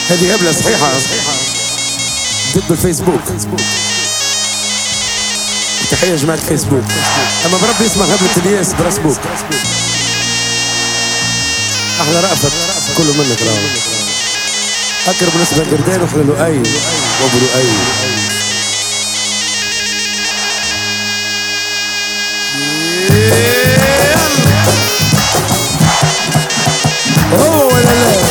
هذه هبلة صحيحة ضد الفيسبوك. تحية جماعة فيسبوك، أما بربي اسمها هبلة الياس براسبوك. أحلى رأفت كله منك راهو. أقرب نسبة قردان وإحنا لؤي وأبو لؤي. هو ولا لا؟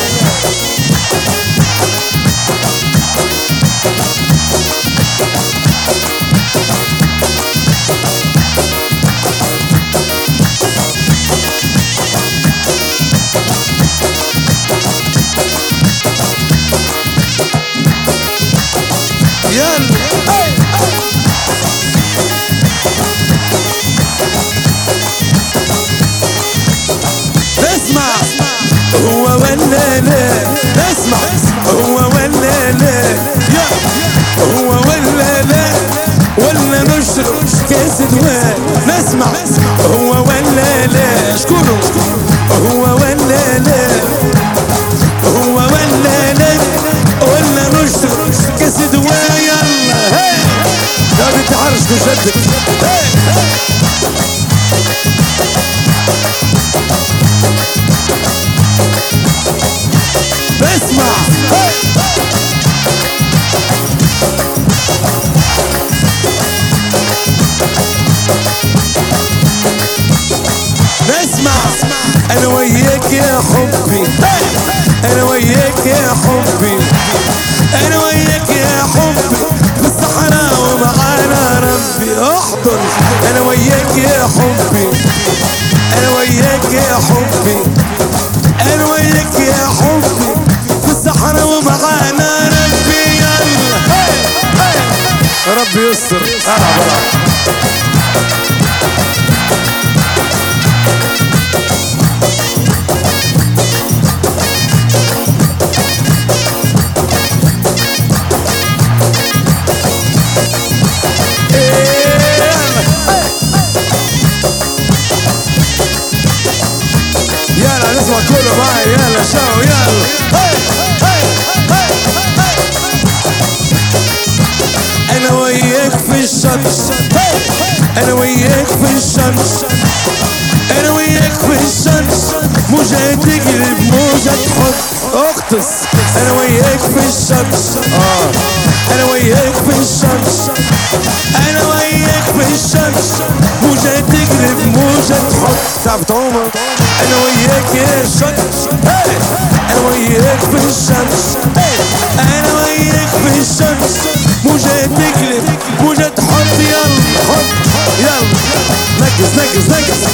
اسمع هو ولا لا، اسمع هو ولا لا، هو ولا لا، ولا نشرب كاس دواء. نسمع هو ولا لا، شكونه هو ولا لا، هو ولا لا، ولا نشرب كاس دواء. يلا هي يا بنت عرش بجدك. اسمع اسمع انا وياك يا حبي، انا وياك يا حبي، انا وياك يا حبي في الصحراء ومعانا ربي. احضر انا وياك يا حبي، انا وياك يا حبي، انا وياك يا حبي في الصحراء ومعانا ربي. يلا ربي يستر. يلا نسمع كله معي، يلا شو يلا. انا وياك في الشمس، انا وياك في الشمس، انا وياك في الشمس، موجة تقلب موجة تحط اغطس. انا وياك في الشمس، انا وياك في الشمس، انا وياك في الشمس، موجة تقلب موجة تحط. تعبت عمر انا وياك يا شمس، انا وياك في الشمس، انا وياك في الشمس، موجة تقلب موجة تحط. يلا حط يلا نقص نقص نقص.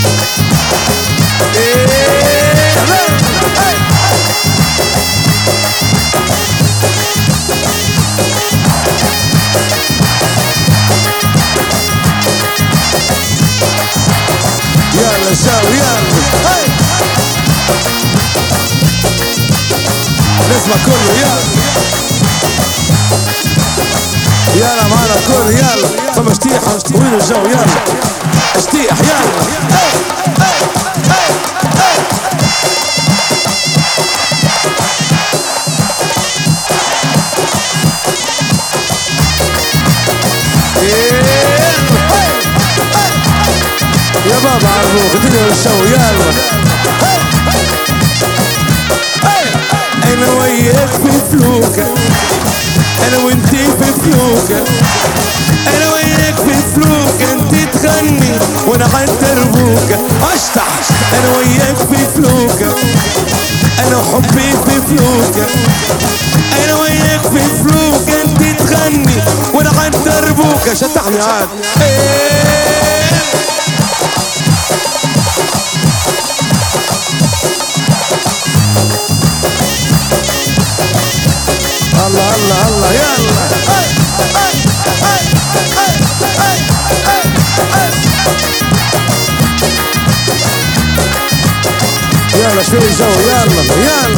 يلا شو يلا نسمع كله. يلا يلا معنا كل يلا فما اشتيحة وين الجو. يلا اشتيح يلا. يا بابا عرفوك الدنيا والشو. يلا انا وياك في فلوكة، انا وانتي في فلوكة، انا وياك في فلوكة، انتي تغني وانا عالتربوكة. اشطح انا وياك في فلوكة، انا وحبي في فلوكة، انا وياك في فلوكة، انتي تغني وانا عالتربوكة. شطحني عاد. الله الله الله يلا يلا شوي الجو. يلا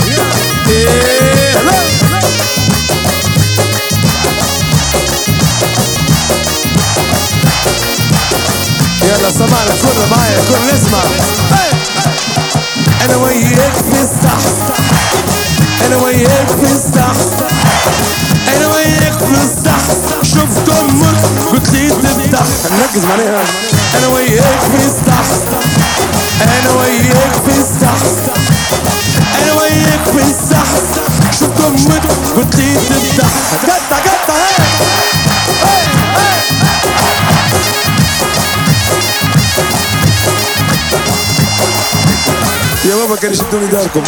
يلا يلا سمعنا كله معايا كل نسمع. انا وياك في الصح، انا وياك في الصح، انا وياك في الصح. شفت امك قلت لي تفتح، نركز معايا. انا وياك في الصح، انا وياك في الصح، انا وياك في الصح. شفت امك قلت لي تفتح. قطع قطع يا بابا كان يشدوني داركم.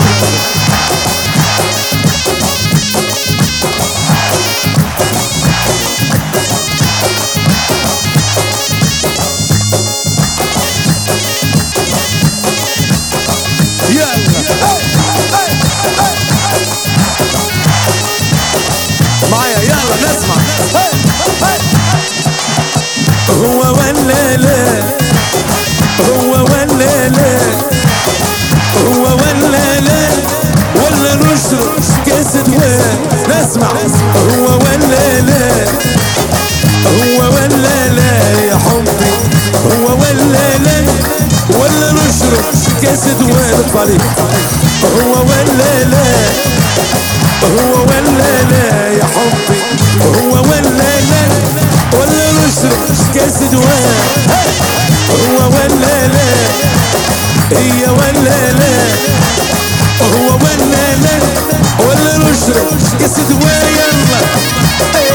معايا يلا نسمع. هو ولا لا، هو ولا لا، هو ولا لا، ولا نشرب كاس دواء. نسمع. هو ولا لا، هو ولا لا يا حبي، هو ولا لا، ولا نشرب كاس دواء. نطفالي. هو ولا لا، هو ولا لا يا حبي، هو ولا لا، ولا نشرب كاس دواء. هو ولا لا، هي ولا لا، هو ولا لا، ولا نشرب كاس دواء. يلا